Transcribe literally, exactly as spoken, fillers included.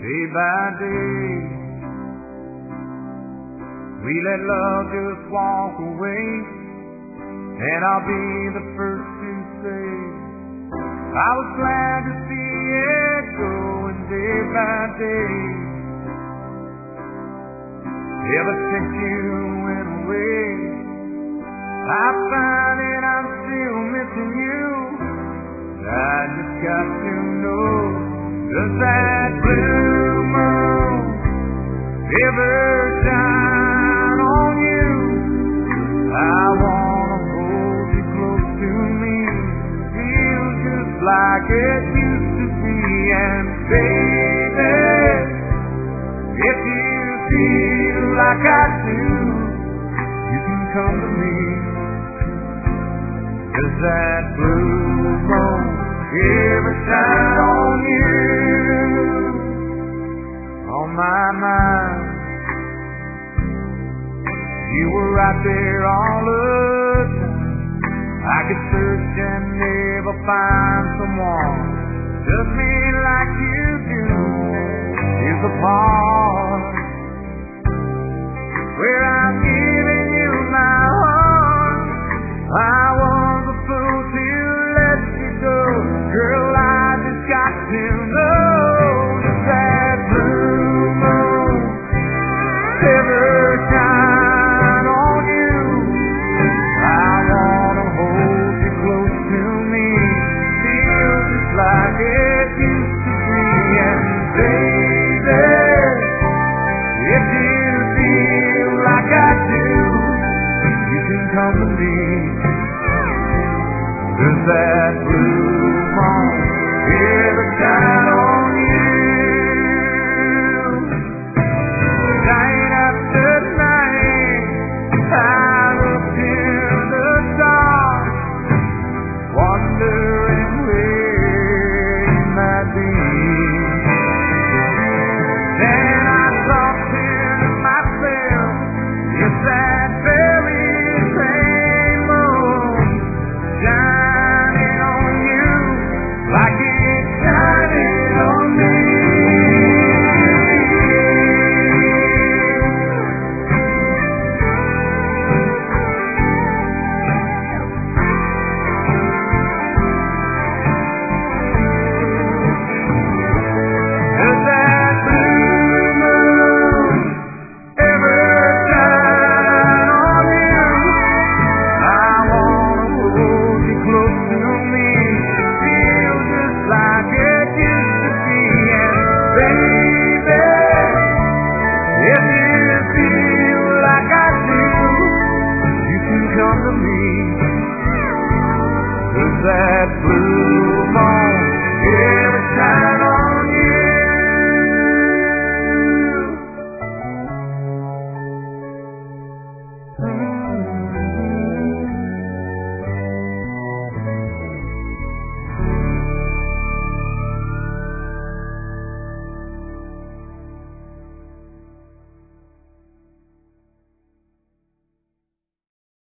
day by day. We let love just walk away, and I'll be the first to say I was glad to see it going day by day. Ever since you went away, I find that I'm still missing you. I just got to know, does that blue moon ever shine on you? I wanna hold you close to me, feel just like it used to be. And baby, if you feel like I do, you can come to me. Does that blue moon ever shine on you? On my mind, you were right there all the time. I could search and never find someone just me like you do. Is the part where I'm giving you my heart. I was a fool to let you go. Girl, I just got to know, does that blue moon ever shine on you? I wanna hold you close to me, feel just like it used to be. And baby, if you feel like I do, you can come to me. Does that blue moon ever shine on you? Night after night, I look in the dark, wondering where you might be. Then I thought to myself, it's that very same moon shining on you like it's shining on me. Does that blue moon ever shine on you? I wanna hold you close to me, feel just like it used to be. And baby, if you feel like I do, you can come to me. Does that blue